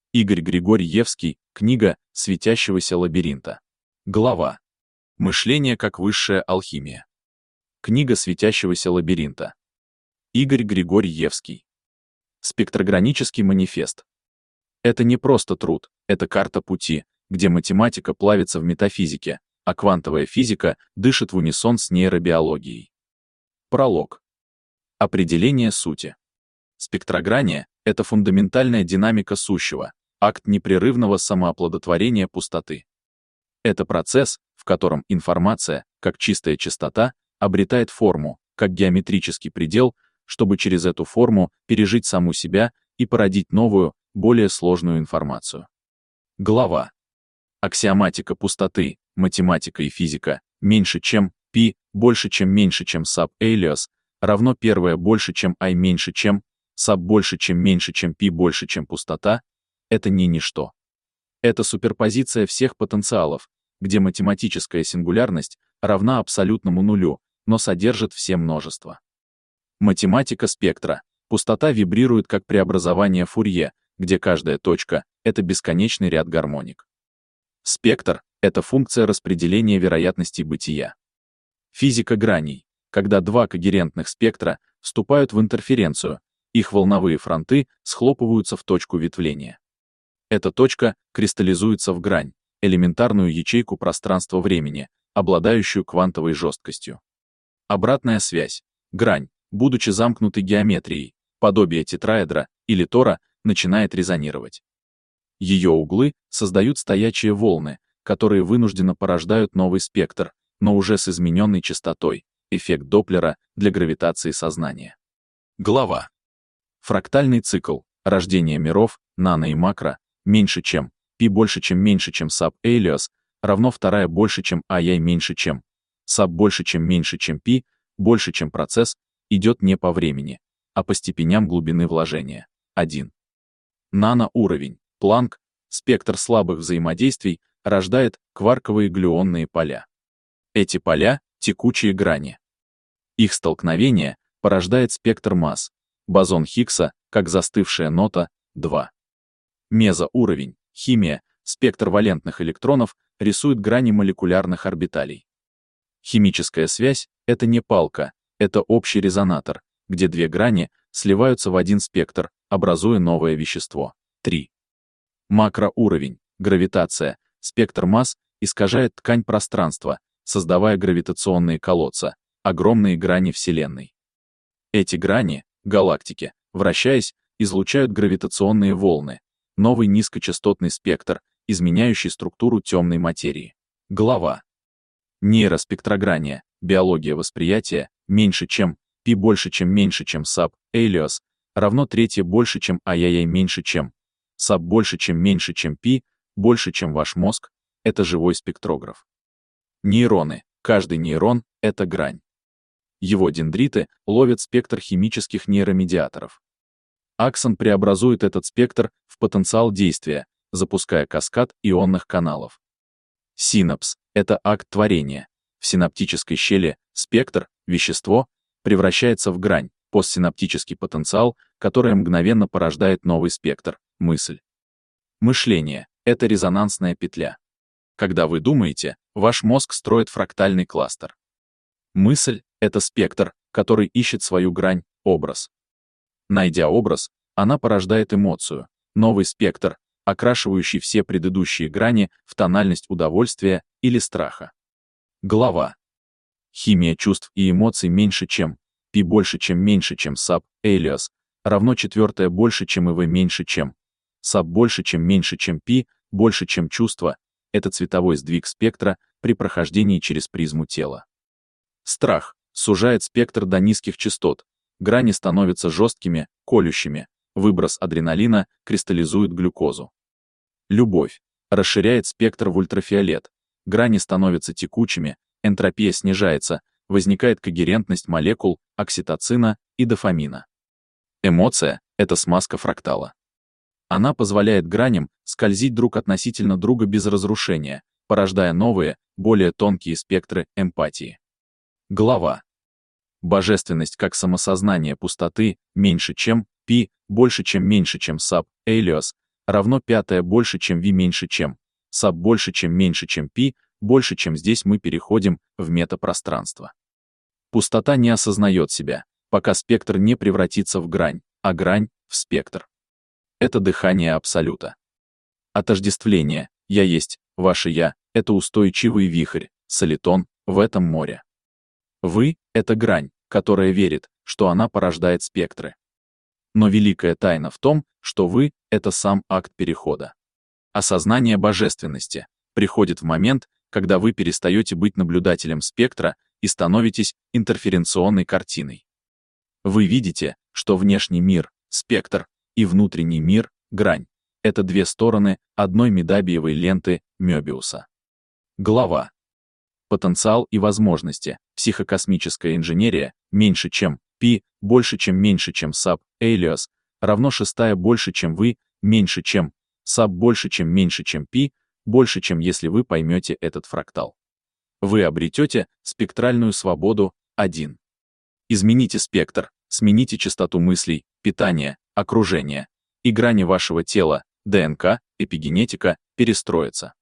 Игорь Григорьевский, книга «Светящегося лабиринта». Глава. Мышление как высшая алхимия. Книга «Светящегося лабиринта». Игорь Григорьевский. Спектрогранический манифест. Это не просто труд, это карта пути, где математика плавится в метафизике, а квантовая физика дышит в унисон с нейробиологией. Пролог. Определение сути. Спектрограния — это фундаментальная динамика сущего, акт непрерывного самооплодотворения пустоты. Это процесс, в котором информация, как чистая частота, обретает форму, как геометрический предел, чтобы через эту форму пережить саму себя и породить новую, более сложную информацию. Глава. Аксиоматика пустоты, математика и физика, меньше чем π, больше чем меньше чем sub alias, равно первое больше чем I меньше чем, sub больше чем π больше чем пустота, это не ничто. Это суперпозиция всех потенциалов, где математическая сингулярность равна абсолютному нулю, но содержит все множества. Математика спектра. Пустота вибрирует как преобразование Фурье, где каждая точка — это бесконечный ряд гармоник. Спектр — это функция распределения вероятностей бытия. Физика граней. Когда два когерентных спектра вступают в интерференцию, их волновые фронты схлопываются в точку ветвления. Эта точка кристаллизуется в грань, элементарную ячейку пространства-времени, обладающую квантовой жесткостью. Обратная связь. Грань, будучи замкнутой геометрией, подобие тетраэдра или тора, начинает резонировать. Ее углы создают стоячие волны, которые вынужденно порождают новый спектр, но уже с измененной частотой, эффект Доплера для гравитации сознания. Глава. Фрактальный цикл, рождение миров, нано и макро, меньше чем, π больше чем sub alias, равно вторая больше чем I меньше чем, sub больше чем π, больше чем процесс, идет не по времени, а по степеням глубины вложения. 1. Наноуровень, Планк, спектр слабых взаимодействий, рождает кварковые глюонные поля. Эти поля — текучие грани. Их столкновение порождает спектр масс, бозон Хиггса, как застывшая нота, 2. Мезоуровень, химия, спектр валентных электронов рисует грани молекулярных орбиталей. Химическая связь — это не палка, это общий резонатор, где две грани сливаются в один спектр, образуя новое вещество. 3. Макроуровень, гравитация, спектр масс искажает ткань пространства, создавая гравитационные колодца, огромные грани Вселенной. Эти грани, галактики, вращаясь, излучают гравитационные волны, новый низкочастотный спектр, изменяющий структуру темной материи. Глава. Нейроспектрограния, биология восприятия, меньше чем, π больше чем sub alias, равно третье больше чем I меньше чем, sub больше чем π, больше чем ваш мозг, это живой спектрограф. Нейроны, каждый нейрон — это грань. Его дендриты ловят спектр химических нейромедиаторов. Аксон преобразует этот спектр в потенциал действия, запуская каскад ионных каналов. Синапс — это акт творения. В синаптической щели спектр, вещество, превращается в грань, постсинаптический потенциал, который мгновенно порождает новый спектр, мысль. Мышление — это резонансная петля. Когда вы думаете, ваш мозг строит фрактальный кластер. Мысль — это спектр, который ищет свою грань, образ. Найдя образ, она порождает эмоцию, новый спектр, окрашивающий все предыдущие грани в тональность удовольствия или страха. Глава. Химия чувств и эмоций меньше чем, π больше чем sub alias, равно четвертое больше чем ив меньше чем, sub больше чем π, больше чем чувство, это цветовой сдвиг спектра при прохождении через призму тела. Страх сужает спектр до низких частот, грани становятся жесткими, колющими, выброс адреналина кристаллизует глюкозу. Любовь расширяет спектр в ультрафиолет, грани становятся текучими, энтропия снижается, возникает когерентность молекул окситоцина и дофамина. Эмоция — это смазка фрактала. Она позволяет граням скользить друг относительно друга без разрушения, порождая новые, более тонкие спектры эмпатии. Глава. Божественность как самосознание пустоты, меньше чем, π, больше чем sub alias, равно пятое больше, чем V меньше, чем sub больше, чем меньше, чем P, больше, чем здесь мы переходим в метапространство. Пустота не осознает себя, пока спектр не превратится в грань, а грань — в спектр. Это дыхание абсолюта. Отождествление «я есть», «ваше я» — это устойчивый вихрь, солитон в этом море. Вы — это грань, которая верит, что она порождает спектры. Но великая тайна в том, что вы — это сам акт перехода. Осознание божественности приходит в момент, когда вы перестаете быть наблюдателем спектра и становитесь интерференционной картиной. Вы видите, что внешний мир — спектр, и внутренний мир — грань. Это две стороны одной медабиевой ленты Мёбиуса. Глава. Потенциал и возможности. Психокосмическая инженерия меньше, чем P, больше, чем меньше, чем sub, Элиос, равно шестая больше, чем вы, меньше, чем sub больше, чем меньше, чем P, больше, чем если вы поймете этот фрактал. Вы обретете спектральную свободу 1. Измените спектр, смените частоту мыслей, питания, окружения, и грани вашего тела, ДНК, эпигенетика перестроятся.